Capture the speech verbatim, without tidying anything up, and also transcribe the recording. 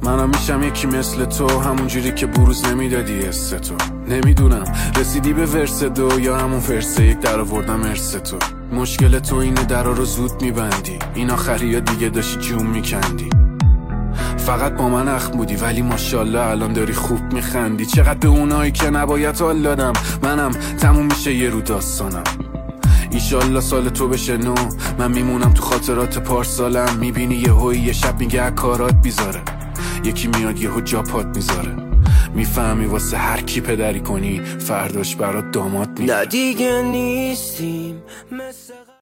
منم میشم یکی مثل تو، همونجوری که بروز نمیدادی حس تو. نمیدونم رسیدی به ورس دو یا همون ورس یک در آوردم ارس تو. مشکل تو اینه درا رو زود میبندی، این آخری یا دیگه داشتی جون میکندی. فقط با من اخم بودی ولی ماشاءالله الان داری خوب میخندی. چقدر به اونایی که نباید حال دادم، منم تموم میشه یه رو داستانم. ایشالله سال تو بشه نو، من میمونم تو خاطرات پارسالم. میبینی یه هوی یه شب میگه کارات بیزاره، یکی میاد یه هو جا پات میذاره. میفهمی واسه هر کی پدری کنی فرداش برات داماد میذاره. نه دیگه نیستیم مثل